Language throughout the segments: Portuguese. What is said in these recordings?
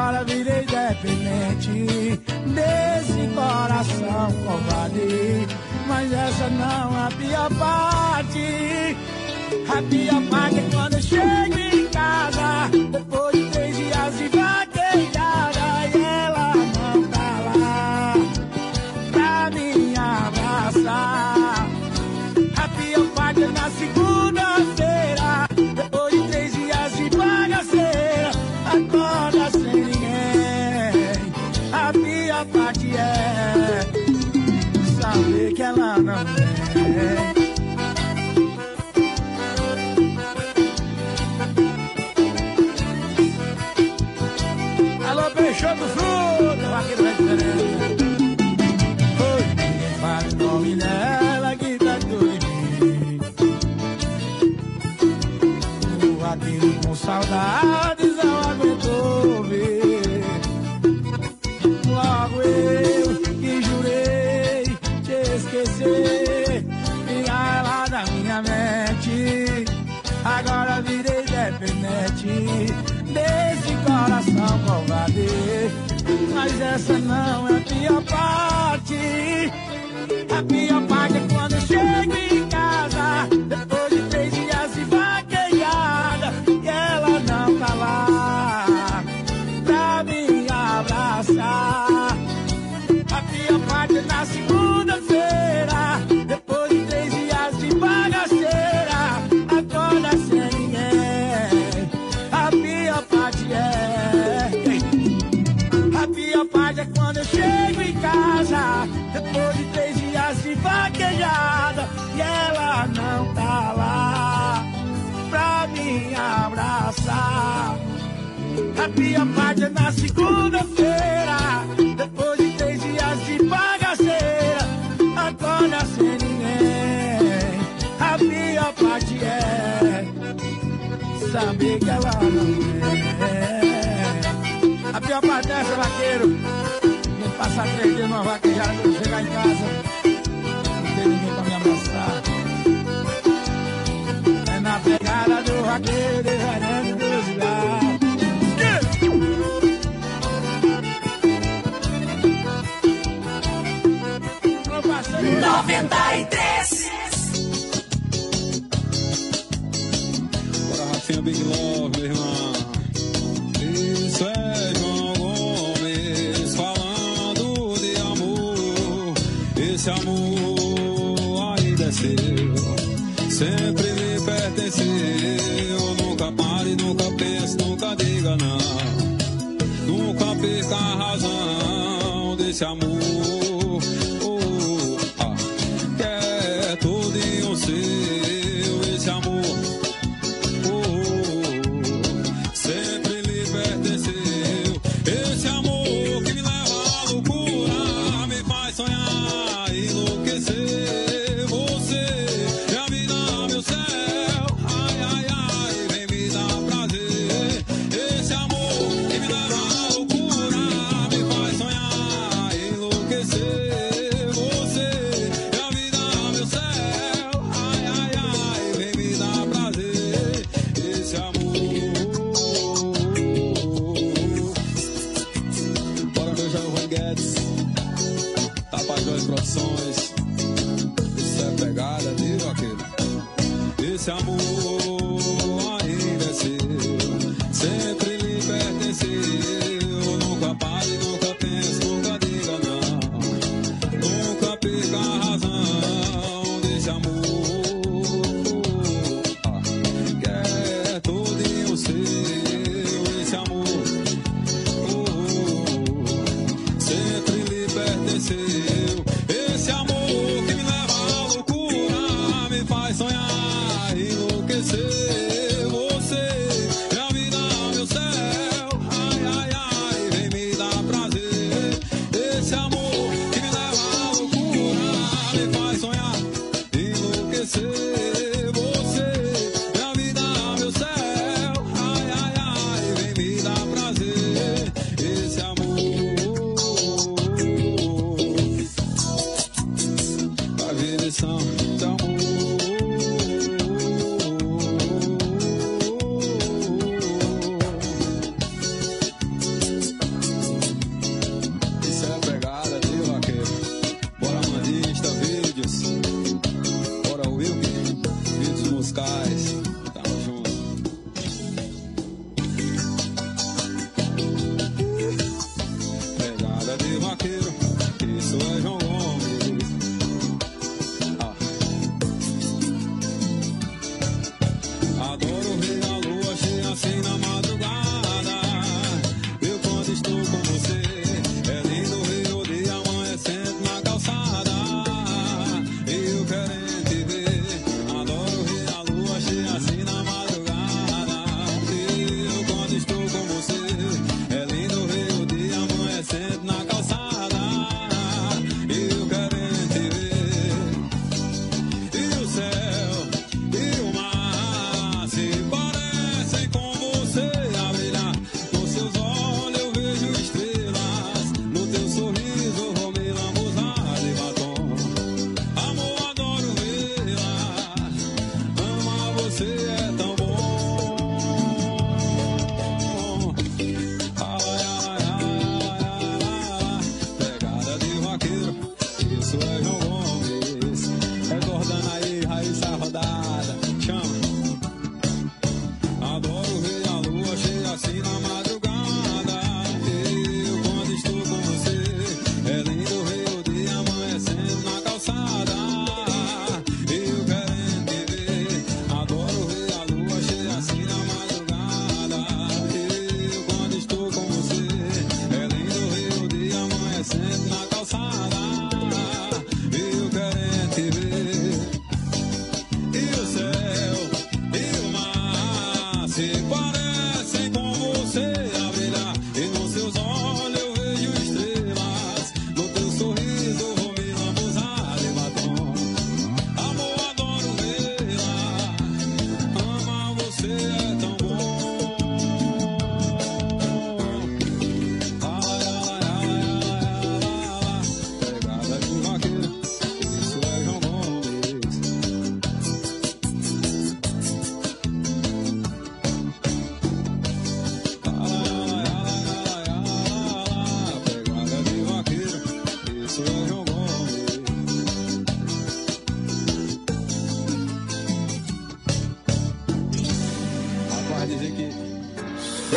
Agora virei dependente desse coração covarde. Mas essa não é a pior parte. A pior parte é quando eu chego em casa, depois de 3 dias de vaquejada, e ela não tá lá pra me abraçar. A pior parte é na segunda-feira, depois de 3 dias de bagaceira, acorda sem ninguém. A pior parte é saber que ela não vem. Alô, Peixoto do Fruto, vaqueiro da diferença. Oi, ninguém fala o nome dela que tá tudo em mim. O vaqueiro com saudades não aguentou ver. Logo eu que jurei te esquecer, tirar ela da minha mente. Agora virei dependente desse coração covarde. Mas essa não é a pior parte. A pior parte é quando eu chego em casa, depois de 3 dias de vaquejada, e ela não tá lá pra me abraçar. A pior parte é na segunda-feira, depois de 3 dias de bagaceira, acorda sem ninguém. A pior parte é quando eu chego em casa, depois de 3 dias de vaquejada, e ela não tá lá pra me abraçar. A pior parte é na segunda-feira, depois de 3 dias de bagaceira, acorda sem ninguém. A pior parte é saber que ela não é. A pior parte é essa, vaqueiro. Não passar 3 dias numa vaquejada, eu chegar em casa, não tem ninguém pra me abraçar. É na pegada do vaqueiro, devendo dos lados. 93. Bora, Rafinha Big Love, meu irmão. Isso é João Gomes falando de amor. Esse amor ainda é seu, sempre me pertenceu. Nunca pare, nunca pense, nunca diga não. Nunca perca a razão desse amor. Seu, esse amor, sempre lhe pertenceu. Esse amor que me leva à loucura, me faz sonhar, enlouquecer. Você é a vida, meu céu, ai, ai, ai, vem me dar prazer. Esse amor que me leva à loucura, me faz sonhar, enlouquecer. Produções, isso é pegada, viu, aquele? Esse amor ainda é seu, sempre lhe pertenceu. Nunca pare, nunca pense, nunca diga não. Nunca perca a razão desse amor, que é todinho seu. Esse amor sempre lhe pertenceu. Esse amor que me leva à loucura, me faz sonhar, enlouquecer. Você é a vida, meu céu, ai, ai, ai, vem me dar prazer. Esse amor que me leva à loucura, me faz sonhar, enlouquecer. Você é a vida, meu céu, ai, ai, ai, vem me dar prazer. Esse amor. Direção de amor.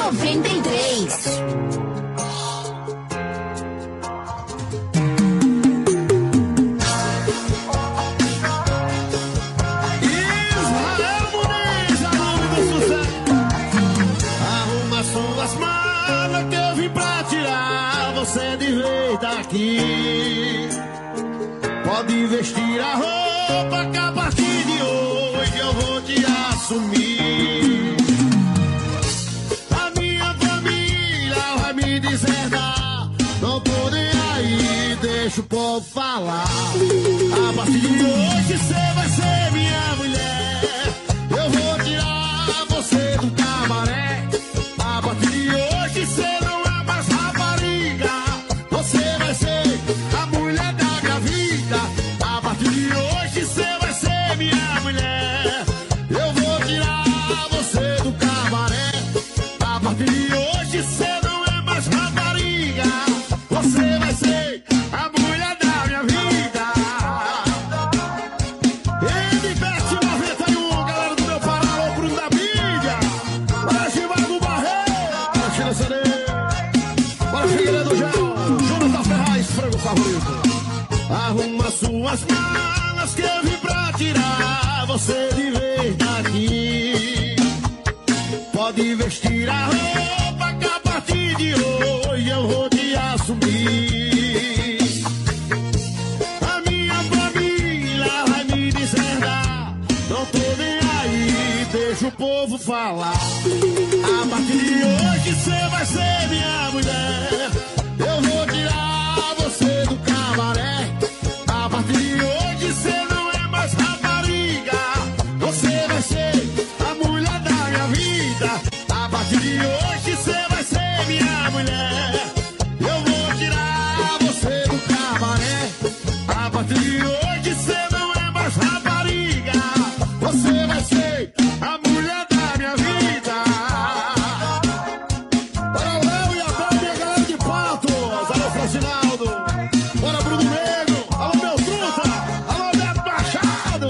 93. Você de vez daqui. Pode vestir a roupa que a partir de hoje eu vou te assumir. A minha família vai me deserdar. Não tô nem aí, deixa o povo falar. A partir de hoje você vai ser minha mulher. Eu vou tirar você do cabaré. A partir de hoje você não é mais rapariga. Você vai ser a mulher da minha vida. A partir de hoje você vai ser minha mulher. Eu vou tirar você do cabaré. A partir de hoje você não é mais rapariga. Você vai ser a mulher da minha vida. NBET 91, galera do meu Pará, o Bruno da mídia. Bora Chivago Barreiro, bora Chile CD, bora Figueiredo Gel, Jonathan Ferraz, frango favorito. Arruma suas malas que eu vim pra tirar você de vez daqui. Pode vestir a roupa que a partir de hoje eu vou te assumir. A minha família vai me deserdar. Não tô nem aí, deixa o povo falar. A partir de hoje você vai ser minha mulher. Eu vou tirar você do cabaré. A partir de hoje você não é mais rapariga. Você vai ser a mulher da minha vida. A partir de hoje você vai ser minha mulher. Eu vou tirar você do cabaré. A partir de hoje você não é mais rapariga. Você vai ser a mulher da minha vida. Bora Léo e a minha galera de Patos. Alô Francinaldo. Bora Bruno Negro. Alô meu truta. Alô Beto Machado.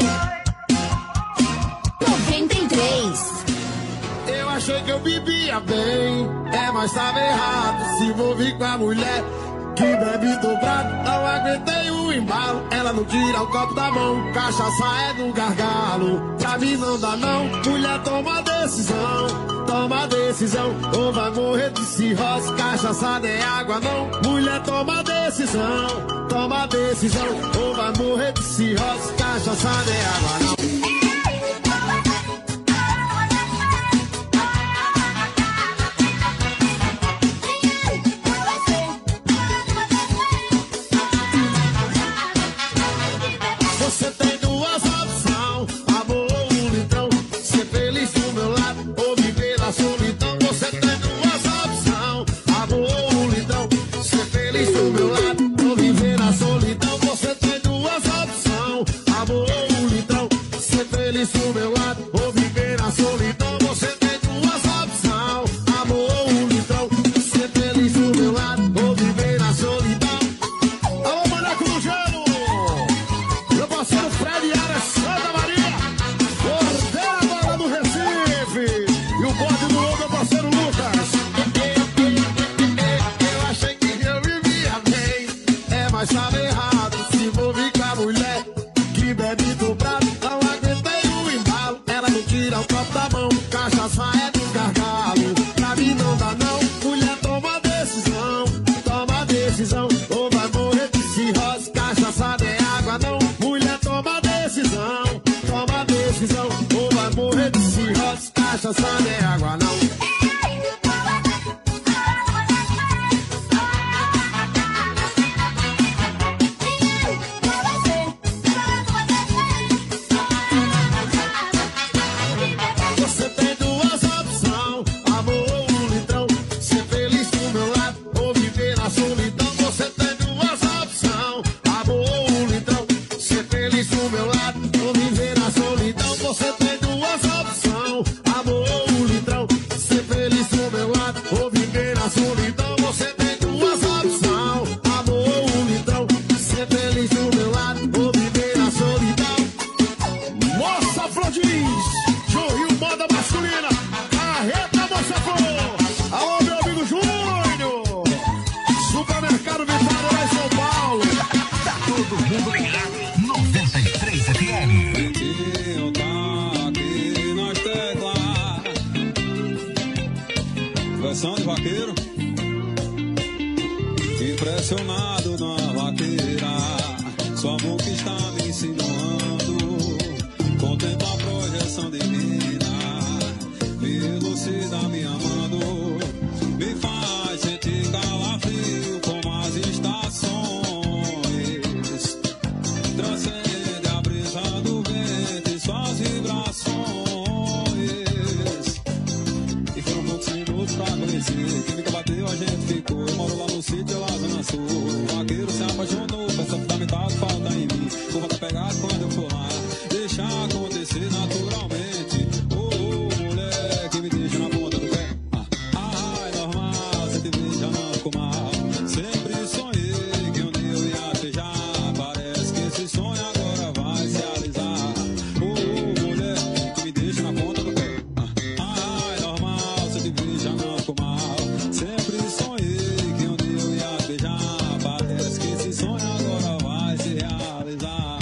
93. Eu achei que eu bebia bem, mas tava errado. Se envolvi com a mulher que bebe dobrado. Não aguentei o embalo, ela não tira o copo da mão. Cachaça é do gargalo, pra mim não dá não. Mulher toma decisão, ou vai morrer de cirrose. Cachaça não é água não. Mulher toma decisão, ou vai morrer de cirrose. Cachaça não é água não. Você tem duas opções, amor ou um litrão. Ser feliz do meu lado ou viver na solidão. Você tem duas opções, amor ou um litrão. Ser feliz do meu lado ou viver na solidão. Você tem duas opções, amor ou um litrão. Ser feliz do meu lado ou viver na solidão. Você tem duas opções, amor ou um litrão. Ser feliz do meu lado ou viver na solidão. Alô, Maneco do Gelo! Meu parceiro Fred Aras, Santa Maria, Cordeira agora do Recife. E o bode do outro, meu parceiro Lucas. Eu achei que eu vivia bem, mas tava errado. Se envolvi com a mulher que bebe dobrado. Não aguentei o embalo, ela não tira o copo da mão. Cachaça é do gargalo, pra mim não dá não. Mulher toma decisão, ou vai morrer de cirrose. Cachaça não é água não. Mulher toma decisão, ou vai morrer de cirrose. Cachaça não é água não. Você tem duas opções, amor ou um litrão. Ser feliz do meu lado ou viver na solidão. Você tem duas opções, amor ou um litrão. Ser feliz do meu lado ou viver na solidão. Você tem duas opções, amor ou um litrão. vaqueiro, impressionado na vaqueira. Sua boca está me ensinando. Contempla a projeção divina. Me elucida me amando. Me faz sentir calafrio como as estações. Transcende a brisa do vento e suas vibrações. E foram poucos minutos pra conhecer. Química bateu, a gente ficou. Eu moro lá no sítio, lá Zona Sul. O vaqueiro se apaixonou, peça fundamental falta em mim. Vou voltar pegado quando eu for lá. Deixa acontecer naturalmente. Oh, mulher que me deixa na ponta do pé. Ai, normal, você te veja não ficou mal. Sempre sonhei que um dia eu ia beijar. Parece que esse sonho agora vai se realizar. Oh, mulher que me deixa na ponta do pé. Ai, normal, você te veja não ficou mal. Sempre sonhei que um dia eu ia beijar. Parece que esse sonho agora vai se realizar.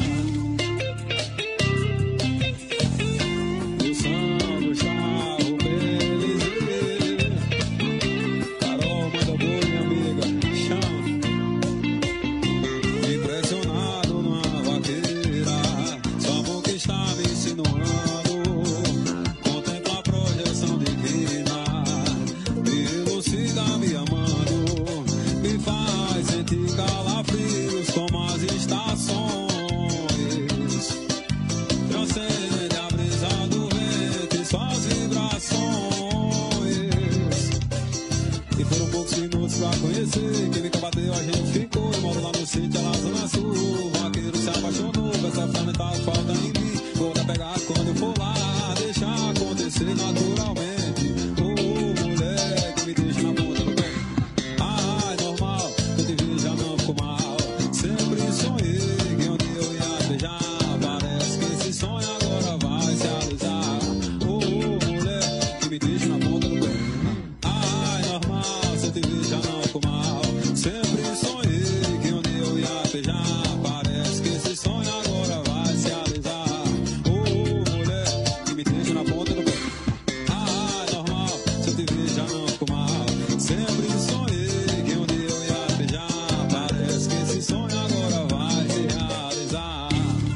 Química bateu, a gente ficou. Eu moro lá no sítio, lá Zona Sul. O vaqueiro se apaixonou, peça fundamental falta em mim. Vou dar pegado quando eu for lá. Deixa acontecer naturalmente. Oh, mulher que me deixa na ponta do pé. Ai, normal, eu te vejo, já não ficou mal. Sempre sonhei que um dia eu ia beijar. Parece que esse sonho agora vai se realizar. Oh, mulher que me deixa na ponta do pé. Ai, normal, se eu te vejo, já não ficou mal. Sempre sonhei que um dia eu ia beijar. Parece que esse sonho agora vai se realizar. Oh, mulher que me deixa na ponta do pé. Ah, normal, se eu te ver já não ficou mal. Sempre sonhei que um dia eu ia beijar. Parece que esse sonho agora vai se realizar.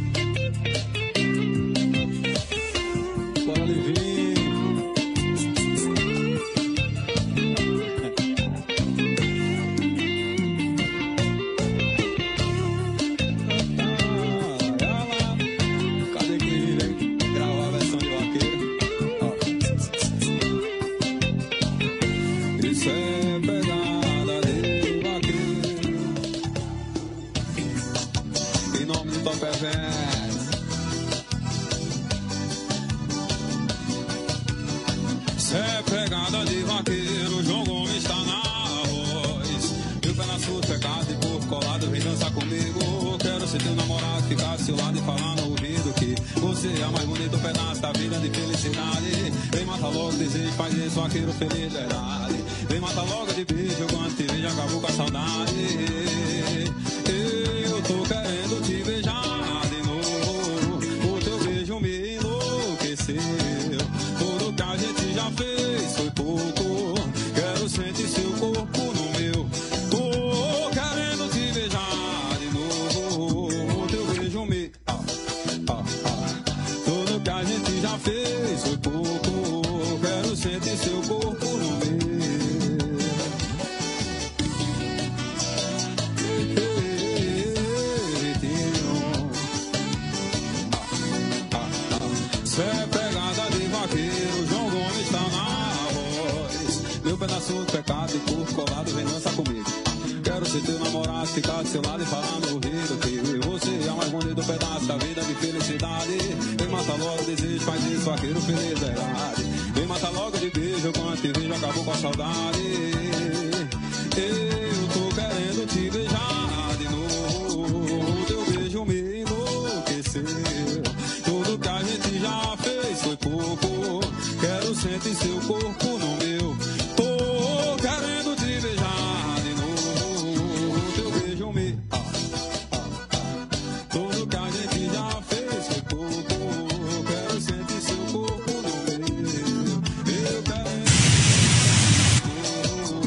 Bora, Livinho. Cê é pegada de vaqueiro, João Gomes está na voz. Meu pé na sua pecado e corpo colado, vem dançar comigo. Quero ser teu namorado, ficar ao seu lado e falar no ouvido que você é o mais bonito pedaço da vida de felicidade. Vem matar logo o desejo, faz isso, vaqueiro feliz, verdade. Vem matar logo de beijo, quando te vejo acabou com a saudade. Eu tô querendo te beijar de novo, o teu beijo me enlouqueceu. Tudo que a gente já fez foi pouco, quero sentir seu corpo no meu. Tô querendo te beijar de novo, o teu beijo me... Tudo que a gente já fez foi pouco, quero sentir seu corpo no meu. Cê é pegada de vaqueiro, João Gomes está na voz. Meu pedaço de pecado e corpo colado, vem dançar comigo. Quero ser teu namorado, ficar do seu lado e falar no ouvido que eu e você é o mais bonito pedaço da vida de felicidade. Vem matar logo o desejo, faz isso, vaqueiro feliz, verdade. Vem matar logo de beijo, quando te vejo acabou com a saudade. Eu tô querendo te beijar de novo, o teu beijo me enlouqueceu. Tudo que a gente já fez foi pouco, quero sentir seu corpo no meu. Tô querendo te beijar de novo, o teu beijo me... Tudo que a gente já fez foi pouco, quero sentir seu corpo no meu. Eu quero...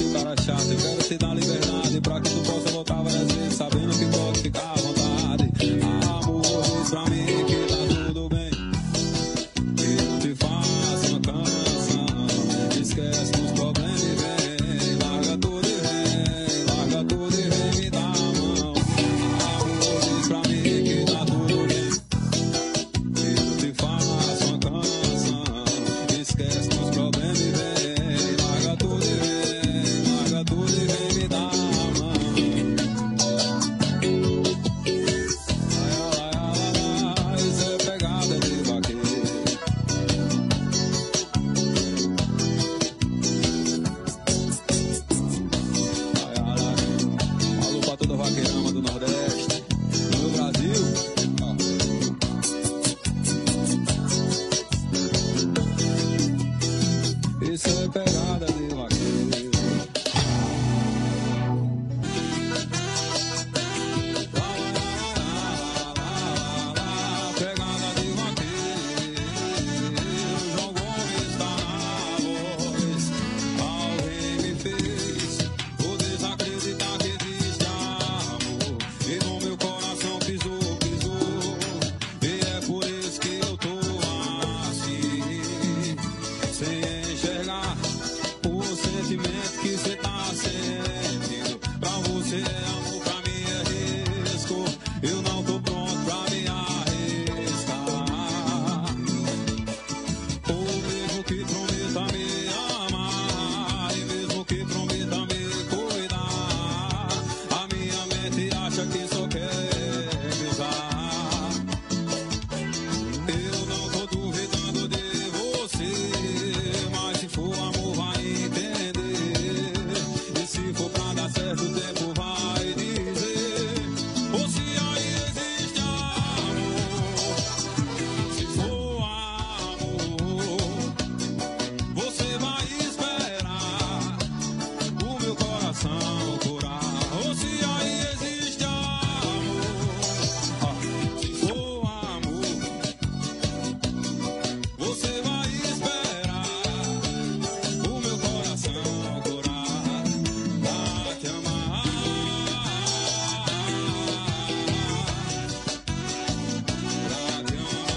de cara chato. Eu quero te dar liberdade pra que tu possa voltar várias vezes, sabendo que pode ficar à vontade. Amor, diz pra mim que tá tudo bem, que eu te faço uma canção. Esquece dos problemas e vem, larga tudo e vem, larga tudo e vem me dar a mão. Amor, diz pra mim que tá tudo bem, que eu te faço uma canção. Esquece dos problemas e vem, larga tudo e vem, larga tudo e vem me dar a mão. Isso é pegada de vaqueiro. Alô pra toda vaqueirama do Nordeste, do meu Brasil. Isso é pegada de vaqueiro. Pegada de vaqueiro. João Gomes tá na voz. Alguém me fez vou desacreditar que existe amor. E no meu coração pisou, pisou. E é por isso que eu tô assim, sem enxergar o sentimento que cê tá sentindo. Pra você é amor, pra mim é risco. Eu não tô pronto pra me arriscar. Ou mesmo que prometa me amar, e mesmo que prometa me cuidar, a minha mente acha que só quer me usar. Eu não tô duvidando de você, mas se for amor vai entender. E se for pra dar certo, o tempo vai dizer. Ou se aí existe amor, se for amor, você vai esperar o meu coração curar. Ou se aí existe amor, se for amor, você vai esperar o meu coração curar. Pra te amar, pra te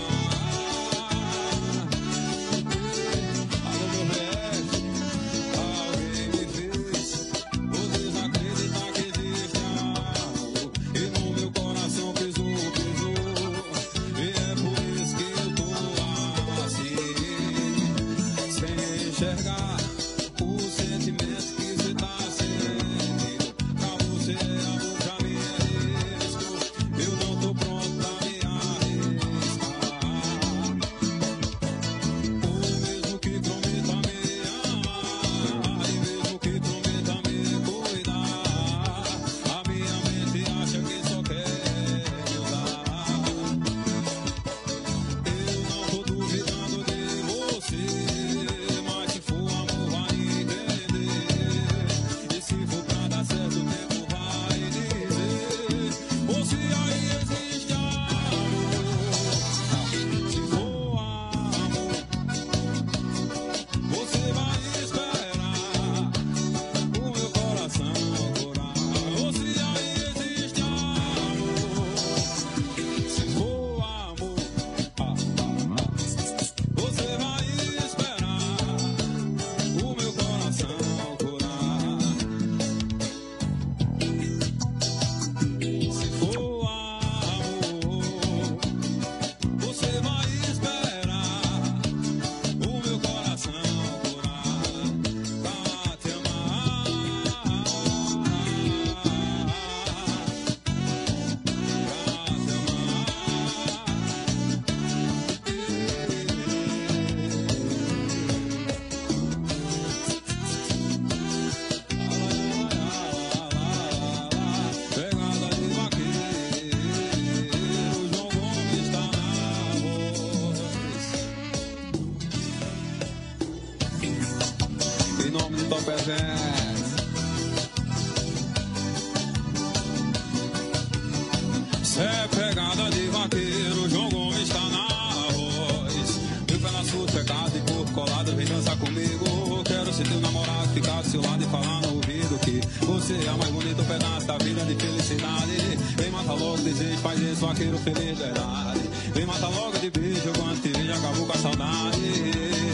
amar. Alô, meu resto, alguém me fez vou desacreditar que existe amor. E no meu coração pisou, pisou. E é por isso que eu tô assim, sem enxergar o sentimento que cê tá sentindo. Pra você é amor, pra mim é risco. Eu não tô pronto pra me arriscar. Ou mesmo que prometa me amar, e mesmo que prometa me cuidar, a minha mente acha que só quer me usar. Eu não tô duvidando de você, mas se for amor vai entender. E se for pra dar certo, o tempo vai dizer. Ou se aí existe amor, se for amor, você vai esperar o meu coração curar. Ou se aí existe amor, se for amor, você vai esperar o meu coração curar. Se for amor, você vai esperar o meu coração curar. Pra te amar, pegada de vaqueiro, João Gomes tá na voz. Em nome do Top Events. Cê é pegada de vaqueiro, João Gomes tá na voz. Viu pela sua pegada e corpo colado, vem dançar comigo. Quero ser teu namorado, ficar do seu lado e falar no que você é o mais bonito pedaço da vida de felicidade. Vem matar logo desejo, faz isso, vaqueiro feliz, verdade. Vem matar logo de beijo, quando te vejo acabou com a saudade.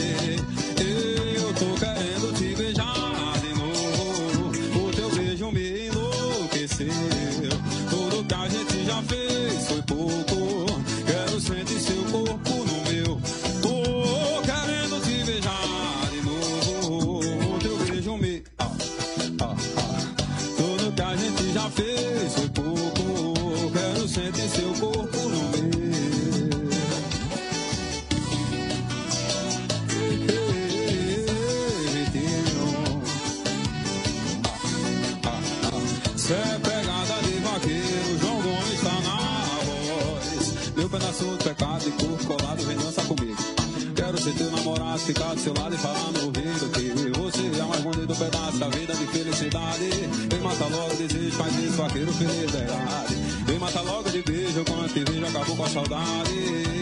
Eu tô querendo te beijar de novo, o teu beijo me enlouqueceu. Tudo que a gente já fez foi pouco, quero sentir seu corpo no meu. Tô querendo te beijar de novo, o teu beijo me... Tudo que a gente já fez foi pouco, quero sentir seu corpo no meu. Cê é pegada de vaqueiro, João Gomes tá na voz. Meu pedaço de pecado e corpo colado, vem dançar comigo. Quero ser teu namorado, ficar do seu lado e falar no ouvido que você é o mais bonito pedaço da vida de felicidade. Vem matar logo desejo, faz isso, vaqueiro feliz, verdade. Vem matar logo de beijo, quando te vejo acabou com a saudade.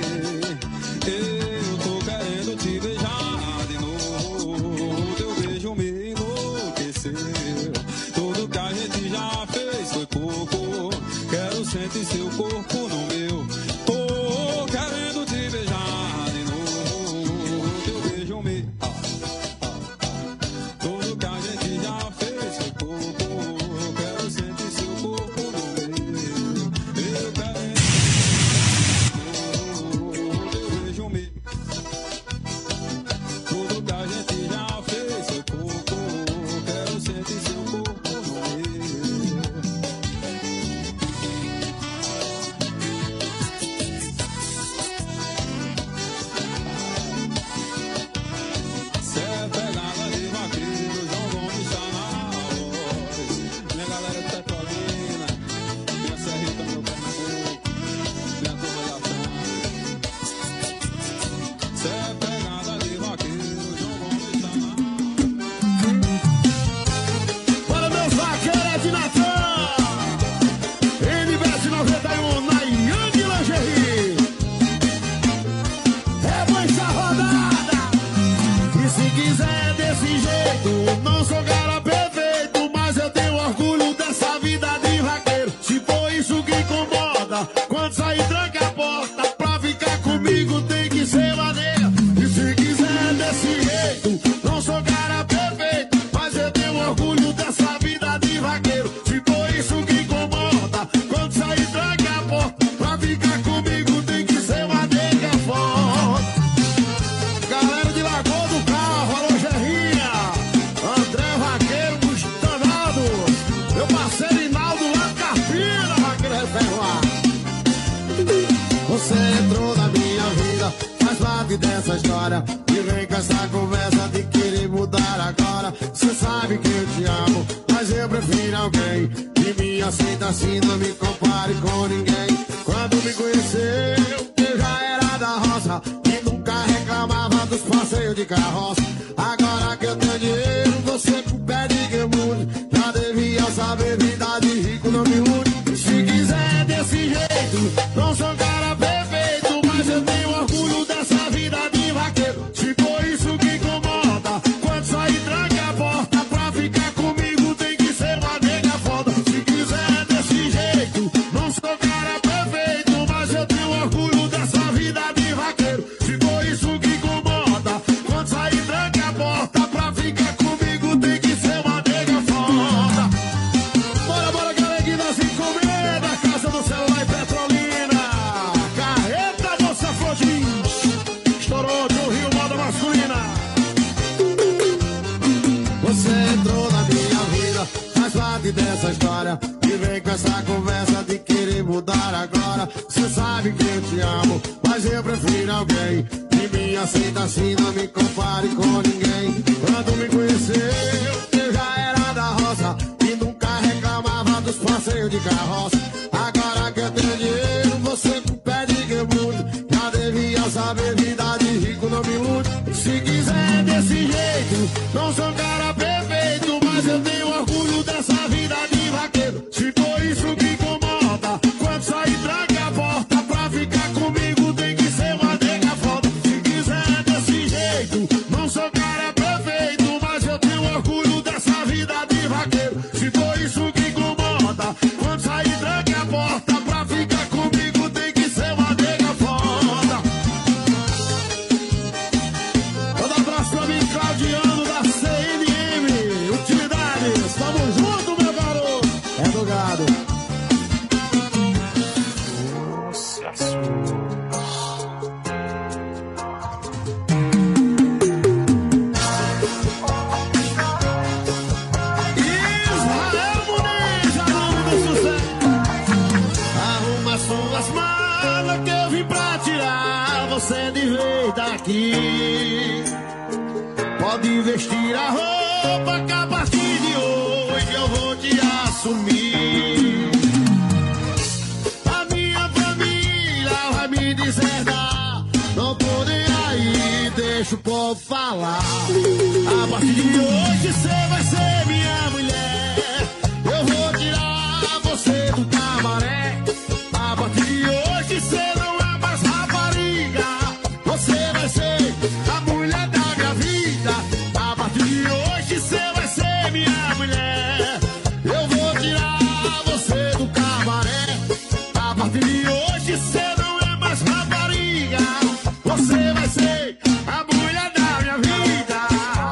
Eu tô querendo te beijar de novo, o teu beijo me enlouqueceu. Tudo que a gente já fez foi pouco, quero sentir seu corpo no meu. Tô querendo te beijar de novo, o teu beijo me... Tudo que a gente já fez foi pouco, quero sentir seu corpo no meu. Eu quero o teu beijo me... Tudo que a gente já fez foi pouco, quero sentir seu corpo no meu. Cê é pegada de vaqueiro, João Gomes tá na voz. Minha galera de Petrolina, minha Serrita, meu Pernambuco, minha turma da França. Cê é pegada de vaqueiro, João Gomes tá na voz. Para meus vaqueiros de Natal, NBS 91 na Yang Lingerie. É boa essa rodada. E se quiser desse jeito, não sou cara perfeito, mas eu tenho orgulho dessa vida de vaqueiro. Se for isso que incomoda, quando sair tranca a porta, pra ficar comigo tem que ser maneira. E se quiser desse jeito, não sou cara perfeito, mas eu tenho orgulho dessa vida de vaqueiro. Se for isso que incomoda, quando sair tranca a porta, pra ficar comigo tem que ser maneira foda. Galera de Lagoa do Carro, alô Gerrinha, André Vaqueiro dos Danados, meu parceiro Inaldo lá de Carpina, Vaqueiro Referroar. Você entrou na minha vida, faz parte dessa história, e vem com essa conversa de querer mudar agora. Você sabe que eu te amo, mas eu prefiro alguém que me aceita assim, não me compare com ninguém. Quando me conheceu, eu já era da roça e nunca reclamava dos passeios de carroça. Agora que eu tenho dinheiro, você pede que eu mude. Já devia saber, vida de rico não me ilude. Se quiser desse jeito, não sou cara perfeito, mas eu tenho orgulho dessa vida de vaqueiro. Se for isso que incomoda, quando sair tranca a porta, pra ficar comigo tem que ser uma nega foda. Se quiser desse jeito, não sou cara perfeito, mas eu tenho orgulho dessa vida de vaqueiro. Se for isso que incomoda, quando sair tranca a porta, pra ficar comigo tem que ser uma nega foda. Bora, bora, galera que nós encomenda, Casa do Celular e Petrolina, Carreta, Moça Flor Jeans, estourou do Rio, moda masculina. Você entrou na minha vida, faz parte dessa história, e vem com essa conversa de querer mudar agora. Você sabe que eu te amo, mas eu prefiro alguém que me aceita assim, não me compare com ninguém. Quando me conheceu, eu já era da roça e nunca reclamava dos passeios de carroça. Agora que eu tenho dinheiro, você pede que eu mude. Já devia saber, vida de rico não me ilude. Se quiser desse jeito, não sou cara perfeito, mas eu tenho orgulho dessa vida de vaqueiro. Se for isso que incomoda, quando sair tranca a porta, pra ficar comigo tem que ser uma nega foda. Se quiser desse jeito, não sou cara perfeito, mas eu tenho orgulho dessa vida de vaqueiro. aqui. Pode vestir a roupa que a partir de hoje eu vou te assumir. A minha família vai me deserdar, não tô nem aí, deixa o povo falar. A partir de hoje cê vai ser minha mulher, eu vou tirar você do cabaré. A partir de hoje cê não é mais rapariga, você vai ser a mulher da minha vida. A partir de hoje cê vai ser minha mulher, eu vou tirar você do cabaré. A partir de hoje cê não é mais rapariga, você vai ser a mulher da minha vida.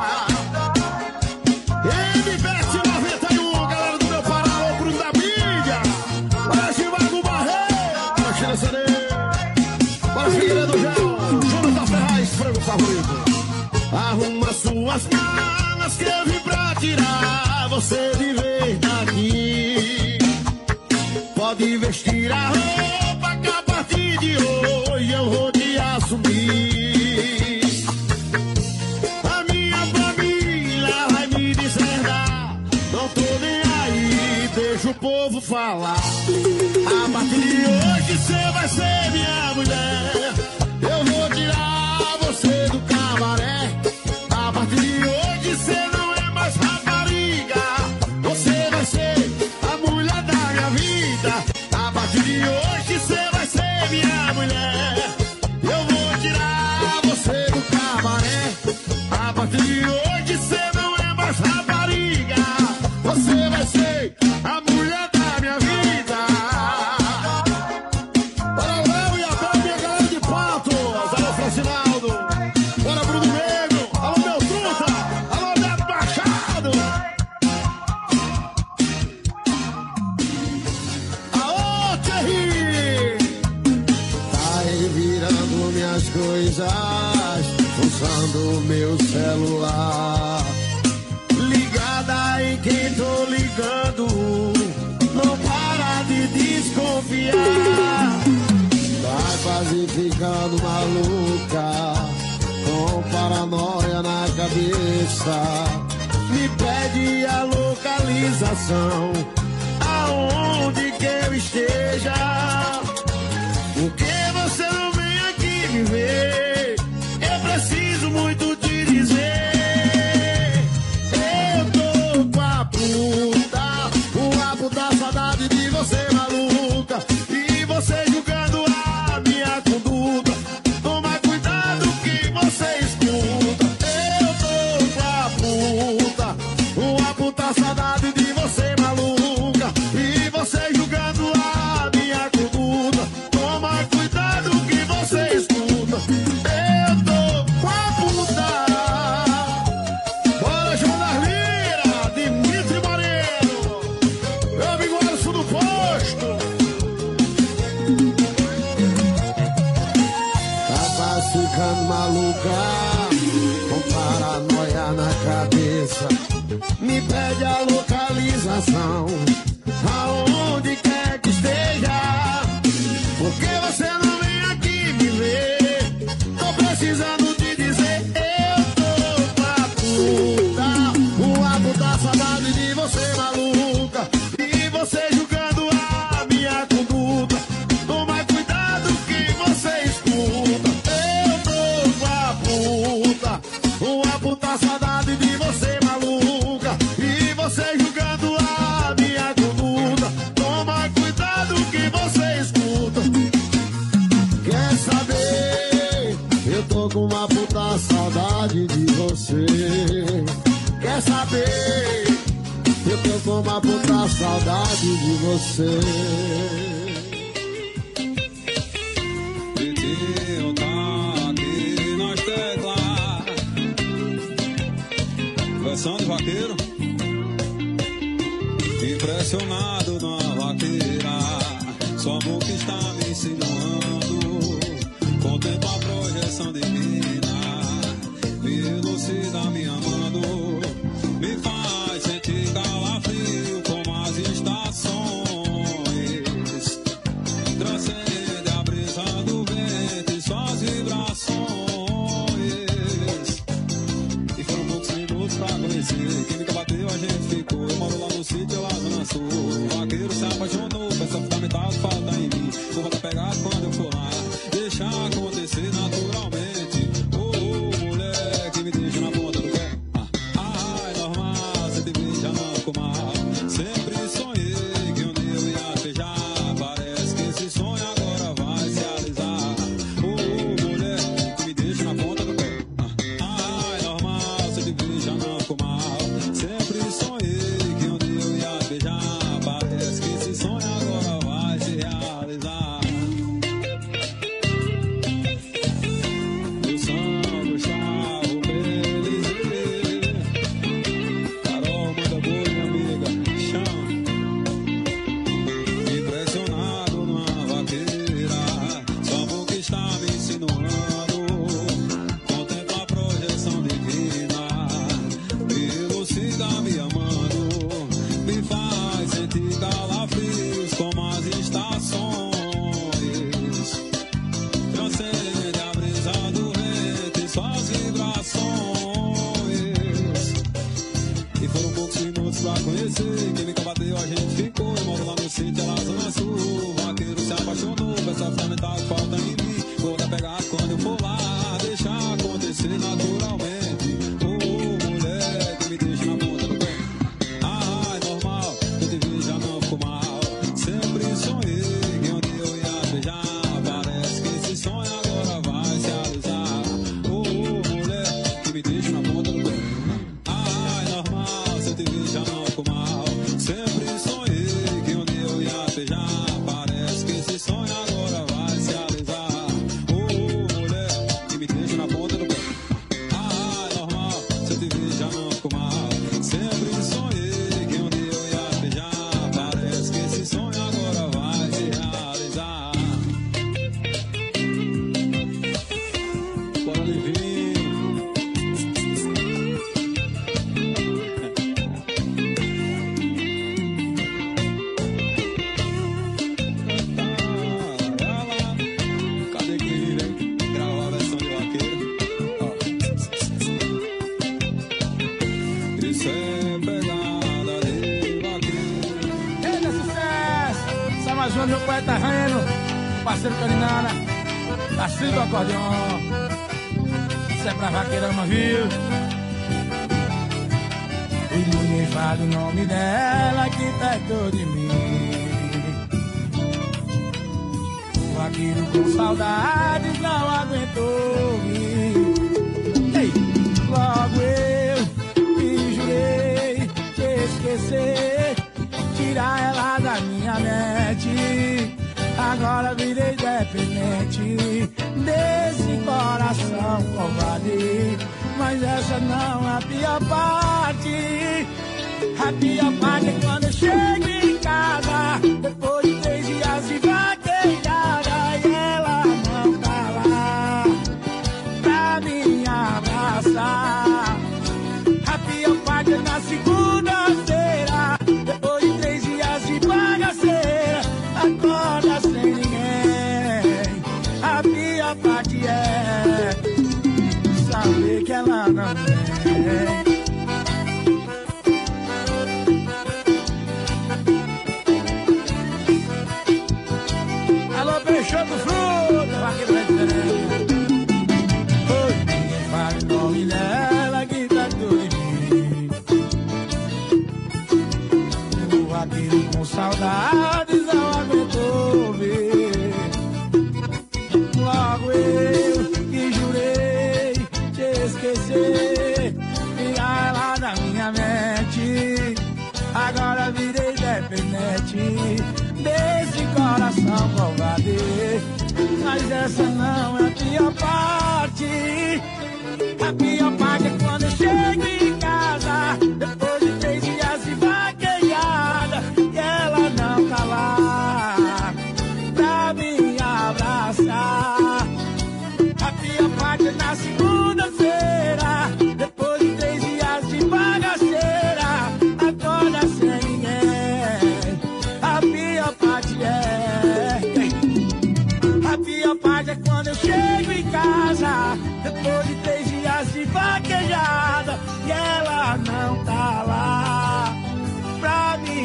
MBET 91, galera do meu Pará, o Bruno da mídia. Olha Chivago Barreiro, olha Chile CD, olha Figueiredo Gel, Jonathan Ferraz, frango favorito. Arruma suas malas que eu vim pra tirar você de vez daqui. Pode vestir a roupa que a partir de hoje eu vou te assumir. A minha família vai me deserdar, não tô nem aí, deixa o povo falar. A partir de hoje cê vai ser minha mulher, eu vou tirar você do cabaré. A partir de hoje cê não é mais rapariga, você vai ser a mulher da minha vida. A partir de hoje cê vai ser minha mulher, eu vou tirar você do cabaré. A partir de hoje cê não é mais rapariga, você vai ser a mulher da minha vida. Bora Léo e a Bel, minha galera de Patos. Alô Francinaldo, bora Bruno Negro, alô meu truta, alô Neto Machado. Aô Thierry, tá revirando minhas coisas, usando meu celular. Ligada em quem tô ligando, não para de desconfiar. Vai quase ficando maluca, com paranoia na cabeça. Me pede a localização, aonde que eu esteja. Por que você não vem aqui me ver? Eu preciso muito te dizer. Eu tô com a puta saudade de você maluca, e você julgando a minha conduta. Toma cuidado que você escuta. Eu tô com a puta saudade de você maluca, e você julgando a minha conduta. Toma cuidado que você escuta. Eu tô com a puta. Bora Jonas Lira, Dimitri Moreno, meu amigo Alisson do Posto. Tava ficando maluca, com paranoia na cabeça. Me pede a localização, aonde quer que esteja. Por que você não vem aqui me ver? Tô precisando te dizer. Eu tô com a puta saudade de você maluca, e você julgando a minha conduta. Toma cuidado que você escuta. Eu tô com a puta saudade de você maluca, e você julgando a minha conduta. Toma cuidado que você escuta. Quer saber? Eu tô com uma puta saudade de você. Quer saber? Eu tô com uma puta saudade de você. Vitinho tá aqui nas teclas, versão de vaqueiro, impressionado na vaqueira. Sua boca está me insinuando, contempla a projeção divina, me elucida me amando, me faz sentir calafrio como as estações, transcende a brisa do vento e suas vibrações. sítio lá Zona Sul. O vaqueiro se apaixonou, peça fundamental falta em mim. Vou voltar pegado quando eu for lá, deixar acontecer naturalmente. Oh, mulher que me deixa na ponta do pé. É normal, sempre beija, não ficou mal. Sempre sonhei que um dia eu ia beijar. Parece que esse sonho agora vai se realizar. Oh, mulher que me deixa na ponta do pé. É normal, sempre beija, não ficou mal. Sempre sonhei que um dia eu ia beijar. Parece que esse sonho agora vai se realizar. Meu São Gustavo Belize, Carol, manda boa, minha amiga, chama. Impressionado numa vaqueira, sua boca está me insinuando. Contempla a projeção divina, me elucida me amando. Me faz sentir calafrios como as estações. Transcende a brisa do vento e suas vibrações. E foram poucos minutos pra conhecer. Quem me combateu, a gente ficou. Eu moro lá no sítio, lá Zona Sul. O vaqueiro se apaixonou, peça fundamental falta em mim. Vou dar pegado quando eu for lá, deixar acontecer naturalmente. Oh, mulher que me deixa na ponta do pé. É normal, eu te vejo, já não ficou mal. Sempre sonhei que um dia eu ia beijar. Parece que esse sonho agora vai se realizar. Oh, mulher que me deixa na ponta do pé. É normal, se eu te vejo, já não ficou mal. Sempre sonhei que um dia eu ia beijar. Parece que esse sonho agora vai se realizar. Oh, mulher que me deixa na ponta do pé. É normal, se eu te vejo, já não ficou mal. Sempre sonhei que um dia eu ia beijar. Parece que esse sonho agora vai se realizar. Bora, Livinho. Cadê quem vem gravar a versão de vaqueiro? Isso é pegada de vaqueiro. Eita, sucesso! Essa é mais uma do meu poeta Reno, parceiro Carinara, parceiro do acordeon. Isso é pra vaqueirama, viu? E ninguém fala o nome dela que perto de mim. O vaqueiro com saudades não aguentou me. Ei, logo eu que jurei te esquecer, tirar ela da minha mente. Agora virei dependente desse coração covarde. Mas essa não é a pior parte. A pior parte é quando eu chego em casa, depois de 3 dias de vaqueirada, e ela não tá lá pra me abraçar. A pior parte é na segunda-feira, depois de 3 dias de bagaceira, acorda sem ninguém. A pior parte é saber que ela não vem. Alô, Peixoto Fruta, vaqueiro é diferente. Oi, ninguém fala o nome dela que tá tudo em mim. O vaqueiro com saudades não aguentou ver. Logo eu que jurei te esquecer, tirar ela da minha mente. Agora virei dependente desse coração covarde. Mas essa não é a pior parte. A pior parte é quando eu chego em casa, depois de 3 dias de vaquejada, e ela não tá lá pra me abraçar. A pior parte é na segunda-feira, depois de 3 dias de bagaceira, acorda sem ninguém. A pior parte é quando eu chego em casa, depois de 3 dias de vaquejada, e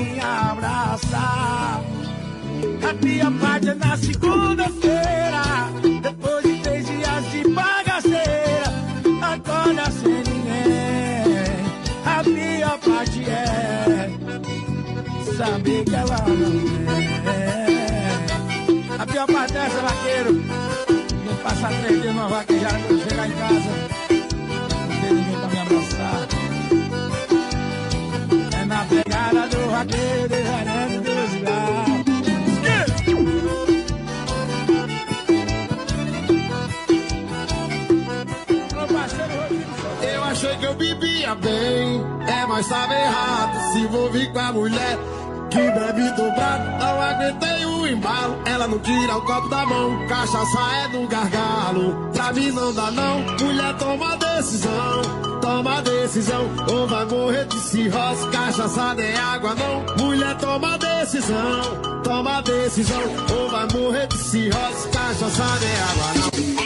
me abraçar. A pior parte é na segunda-feira, depois de 3 dias de bagaceira, acorda sem ninguém. A pior parte é saber que ela não é. A pior parte é essa, vaqueiro. Não passa 3 dias numa vaquejada quando chegar em casa, não tem ninguém pra me abraçar. É na pegada do vaqueiro, desvarando do cigarro. Eu achei que eu bebia bem, mas tava errado. Se envolvi com a mulher que bebe dobrado, não aguentei o embalo. Ela não tira o copo da mão, cachaça é do gargalo. Pra mim não dá não, mulher toma decisão. Toma decisão, ou vai morrer de cirrose. Cachaça não é água não, mulher toma decisão. Toma decisão, ou vai morrer de cirrose. Cachaça não é água não.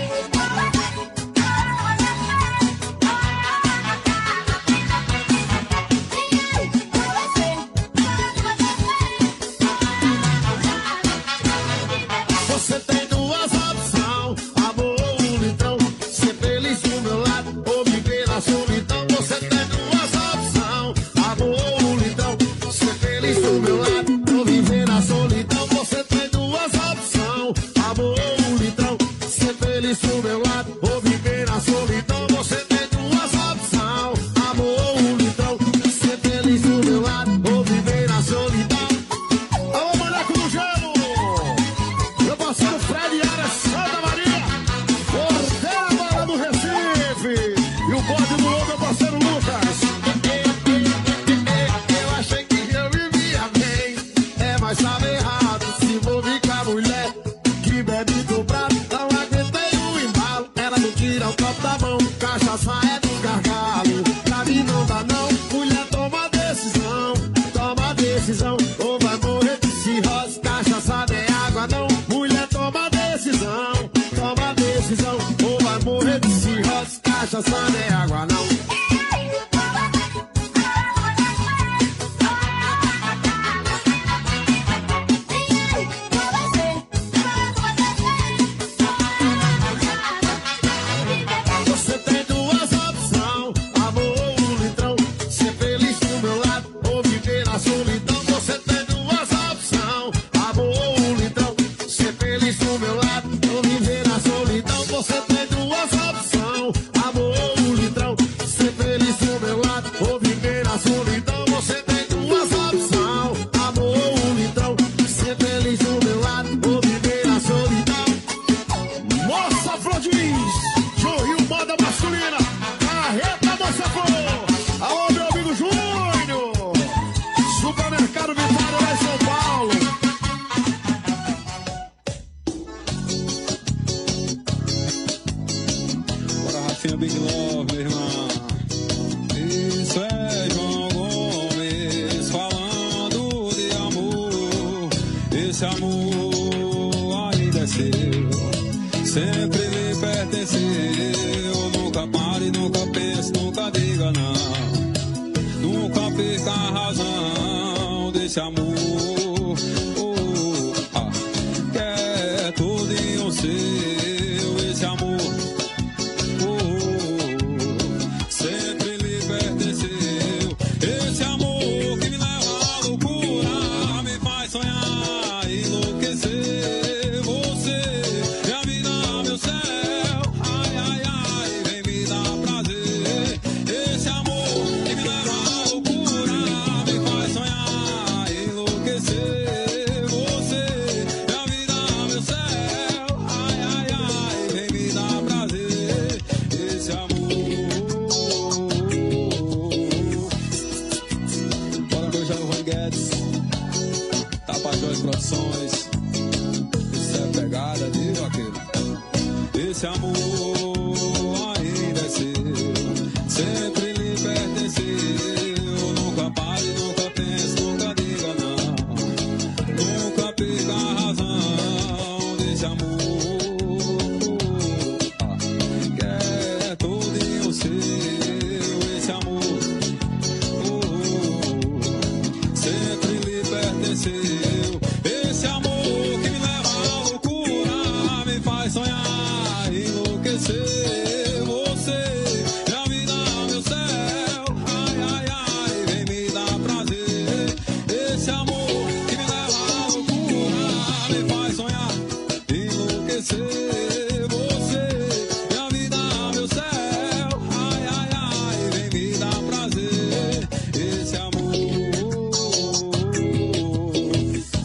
Esse amor ainda é seu, sempre lhe pertenceu. Nunca pare, nunca pense, nunca diga não. Nunca perca a razão desse amor, que é todinho seu. Esse amor sempre enlouqueceu. Esse amor que me leva à loucura me faz sonhar e enlouquecer. Você, minha vida, meu céu, ai, ai, ai, vem me dar prazer. Esse amor que me leva à loucura me faz sonhar e enlouquecer. Você, minha vida, meu céu, ai, ai, ai, vem me dar prazer. Esse amor.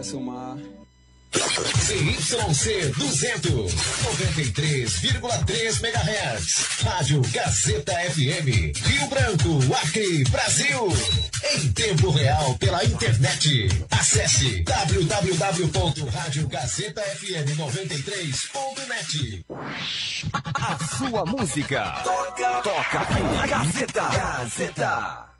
somar. ZYC 200, 93,3 MHz. Rádio Gazeta FM, Rio Branco, Acre, Brasil. Em tempo real pela internet. Acesse www.radiogazetafm93.net. A sua música toca aqui na Gazeta. Gazeta.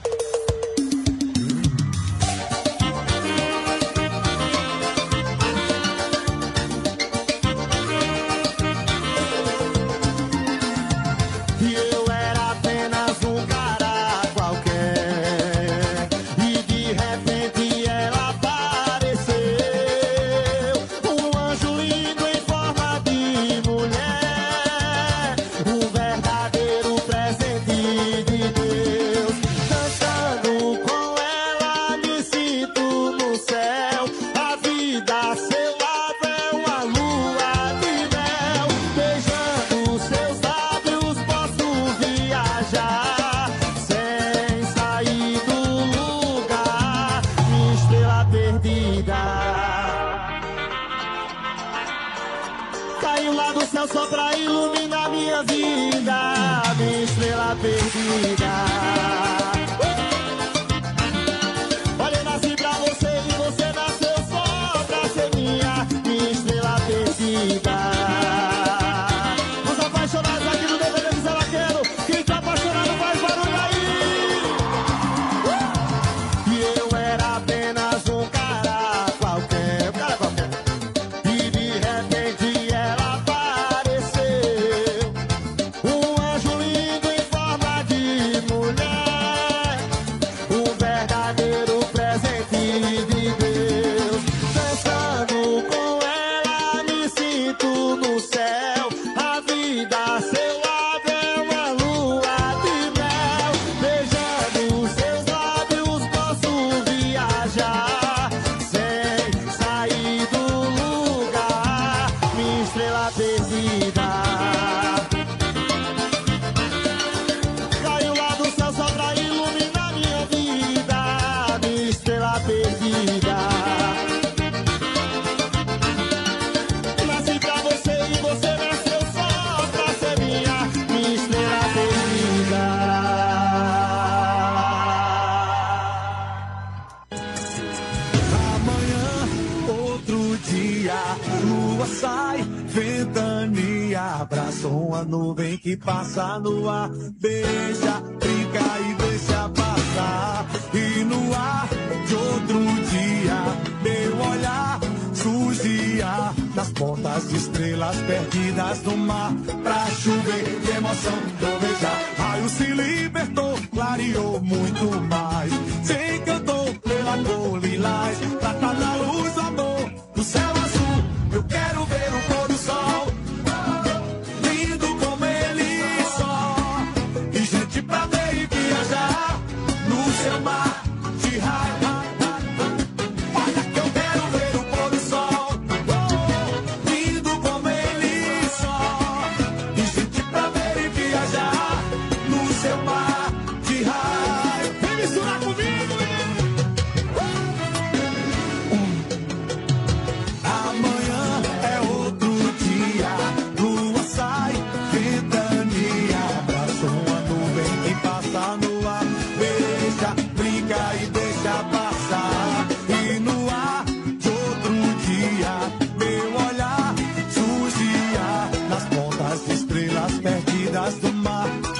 Só pra iluminar minha vida, minha estrela perdida. Olha, eu nasci pra você e você nasceu só pra ser minha estrela perdida. Os apaixonados aqui no DVD do Zé Vaqueiro, quem tá apaixonado faz barulho aí. E eu era apenas um cara qualquer, e de repente ela uma nuvem que passa no ar, beija, brinca e deixa passar. E no ar de outro dia, meu olhar surgia nas pontas de estrelas perdidas no mar. Pra chover de emoção, trovejar, raio se libertou, clareou muito mais. Se encantou pela cor lilás, pra cada luz do amor do céu azul. Eu quero ver o pôr do sol, pra ver e viajar no seu mar de raio. Olha que eu quero ver o pôr do sol, lindo como ele só. E gente pra ver e viajar no seu mar de raio. Vem misturar comigo, amanhã é outro dia, lua sai, ventania, abraço uma nuvem que passa no ar, beija, brinca e deixa passar. E no ar de outro dia, meu olhar surgia nas pontas de estrelas perdidas do mar.